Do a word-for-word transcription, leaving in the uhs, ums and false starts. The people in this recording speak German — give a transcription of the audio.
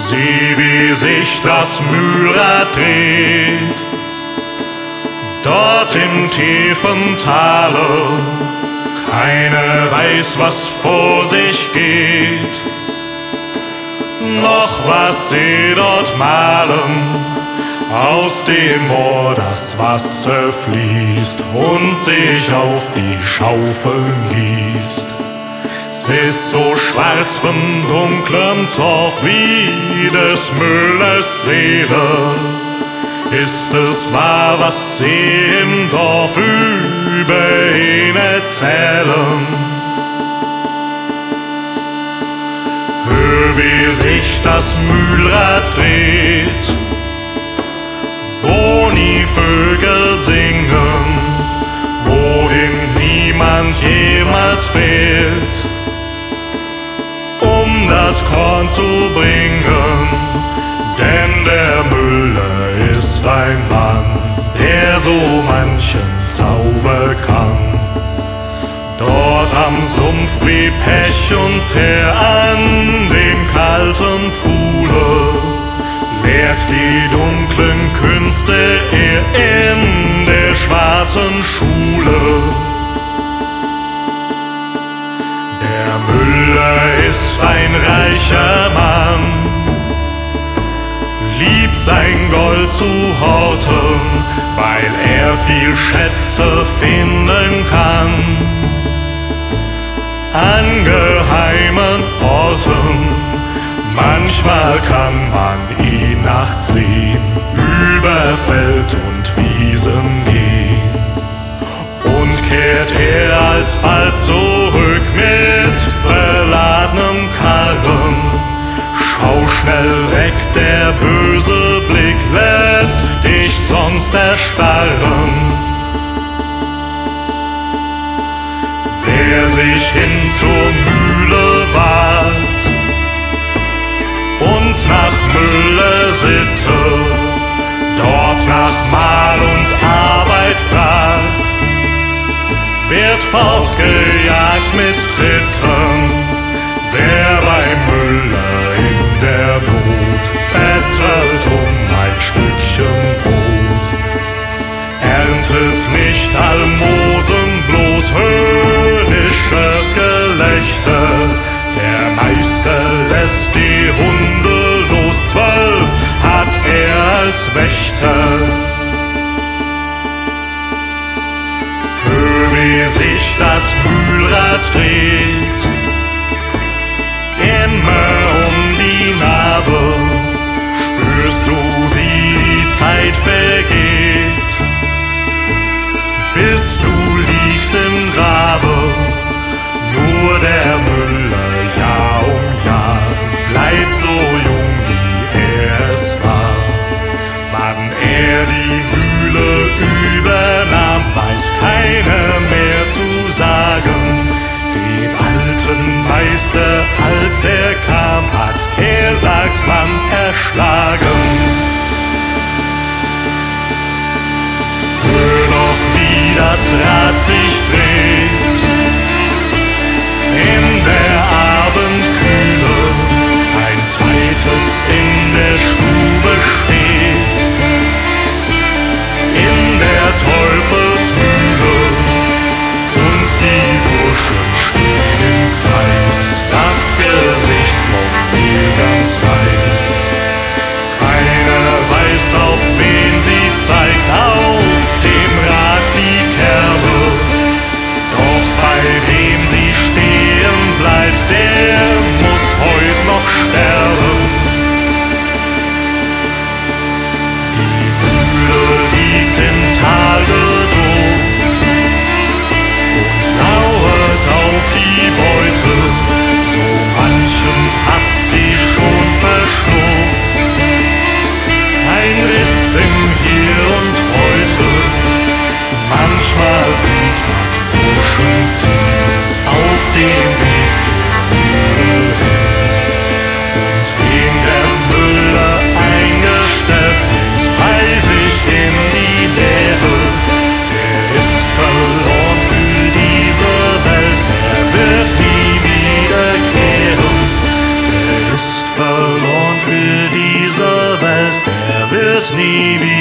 Sieh, wie sich das Mühlrad dreht, dort im tiefen Tale. Keiner weiß, was vor sich geht, noch was sie dort malen. Aus dem Moor das Wasser fließt und sich auf die Schaufel gießt. Es ist so schwarz von dunklem Torf wie des Müllers Seele. Ist es wahr, was sie im Dorf über ihn erzählen? Hör, wie sich das Mühlrad dreht, wo nie Vögel singen, wohin niemand jemals fährt, um das Korn zu bringen. Denn der Müller ist ein Mann, der so manchen Zauber kann. Dort am Sumpf wie Pech und Teer an dem kalten Pfuhle lehrt die dunklen Künste er in der schwarzen Schule. Der Müller ist ein reicher Mann, liebt sein Gold zu horten, weil er viel Schätze finden kann an geheimen Orten. Manchmal kann man ihn nachts sehen, über Feld und Wiesen gehen. Und kehrt er alsbald zurück mit beladenem Karren. Schau schnell weg, der böse Blick lässt dich sonst erstarren. Wer sich hin zur Mühle wagt und nach Müller-Sitte dort nach Mahl und Arbeit fragt, wird fortgejagt mit Tritten. Wer bei Müller in der Not bettelt um ein Stückchen Brot, erntet nicht Almosen, bloß höhnisches Gelächter. Der Meister lässt die Hunde los, zwölf hat er als Wächter. Hör, wie sich das Mühlrad dreht, immer um die Narbe. Spürst du, wie die Zeit vergeht, bis du liegst im Grabe. Nur der Müller Jahr um Jahr bleibt so jung, wie er es war. Wann er die Mühle übernahm, weiß keiner mehr zu sagen. Den alten Meister, als er kam, hat er, sagt man, erschlagen. Hör noch, wie das Rad sich dreht in der Abendkühle, ein zweites in der Stube steht, in der Teufelsmühle, und die Burschen stehen im Kreis, das Gesicht vom Mehl ganz weiß. Keiner weiß, auf wen sie zeigt, auf dem Rad die Kerbe, doch bei wem sie stehen bleibt, der muss heut noch sterben. Die Mühle liegt im Tal gedruckt und lauert auf die Beute, so manchen hat sie schon verschluckt. Ein Riss im Hier und Heute, manchmal sieht man Burschen ziehen auf dem Weg zur Mühle hin. Und wen der Müller eingestellt nimmt bei sich in die Leere, der ist verloren für diese Welt, der wird nie wiederkehren. Der ist verloren für nie wieder.